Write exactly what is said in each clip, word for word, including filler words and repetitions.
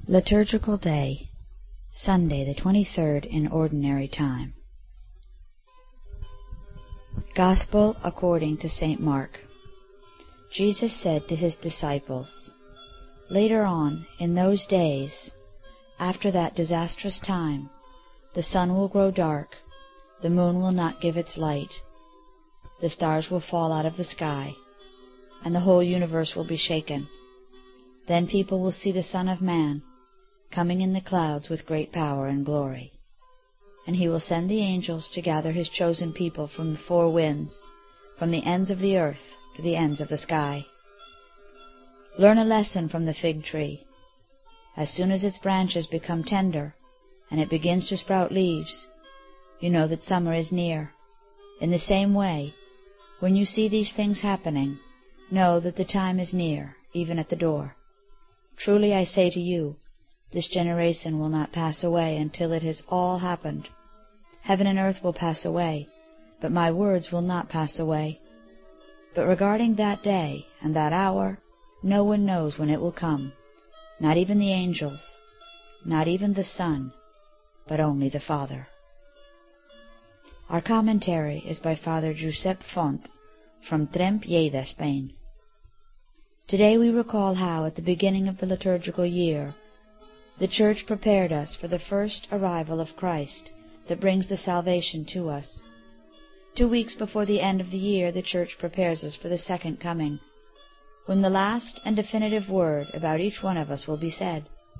Liturgical Day, Sunday the twenty-third in Ordinary Time. Gospel according to Saint Mark. Jesus said to his disciples, "Later on, in those days, after that disastrous time, the sun will grow dark, the moon will not give its light, the stars will fall out of the sky, and the whole universe will be shaken. Then people will see the Son of Man coming in the clouds with great power and glory. And he will send the angels to gather his chosen people from the four winds, from the ends of the earth to the ends of the sky. Learn a lesson from the fig tree. As soon as its branches become tender, and it begins to sprout leaves, you know that summer is near. In the same way, when you see these things happening, know that the time is near, even at the door. Truly I say to you, this generation will not pass away until it has all happened. Heaven and earth will pass away, but my words will not pass away. But regarding that day and that hour, no one knows when it will come, not even the angels, not even the Son, but only the Father." Our commentary is by Father Josep Font from Tremp, Lleida, Spain. Today we recall how, at the beginning of the liturgical year, the Church prepared us for the first arrival of Christ that brings the salvation to us. Two weeks before the end of the year, the Church prepares us for the second coming, when the last and definitive word about each one of us will be said.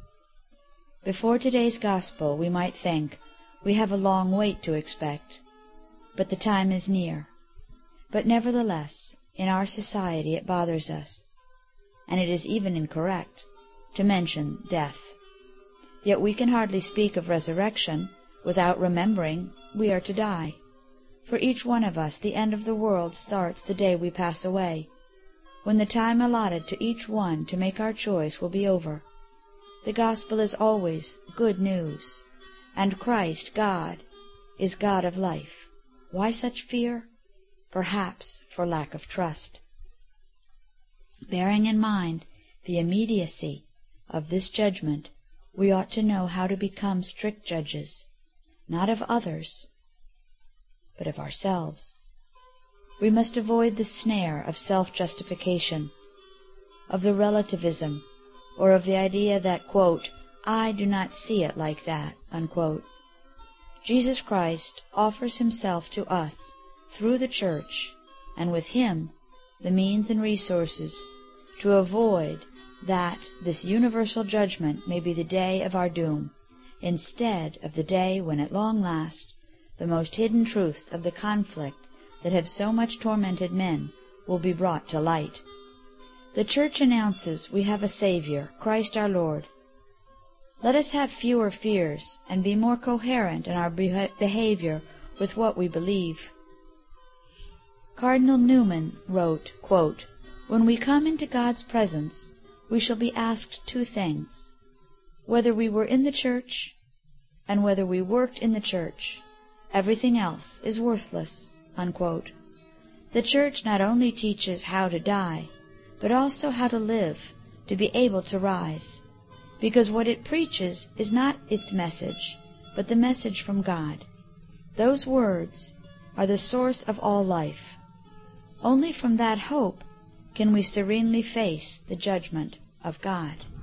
Before today's Gospel, we might think we have a long wait to expect, but the time is near. But nevertheless, in our society it bothers us, and it is even incorrect, to mention death. Yet we can hardly speak of resurrection without remembering we are to die. For each one of us the end of the world starts the day we pass away, when the time allotted to each one to make our choice will be over. The Gospel is always good news, and Christ, God, is God of life. Why such fear? Perhaps for lack of trust. Bearing in mind the immediacy of this judgment, we ought to know how to become strict judges, not of others, but of ourselves. We must avoid the snare of self-justification, of the relativism, or of the idea that, quote, "I do not see it like that," unquote. Jesus Christ offers himself to us through the Church, and with him the means and resources to avoid that this universal judgment may be the day of our doom, instead of the day when at long last the most hidden truths of the conflict that have so much tormented men will be brought to light. The Church announces we have a Savior, Christ our Lord. Let us have fewer fears and be more coherent in our behavior with what we believe. Cardinal Newman wrote, quote, "When we come into God's presence, we shall be asked two things, whether we were in the Church and whether we worked in the Church. Everything else is worthless," unquote. The Church not only teaches how to die, but also how to live, to be able to rise, because what it preaches is not its message, but the message from God. Those words are the source of all life. Only from that hope can we serenely face the judgment of God.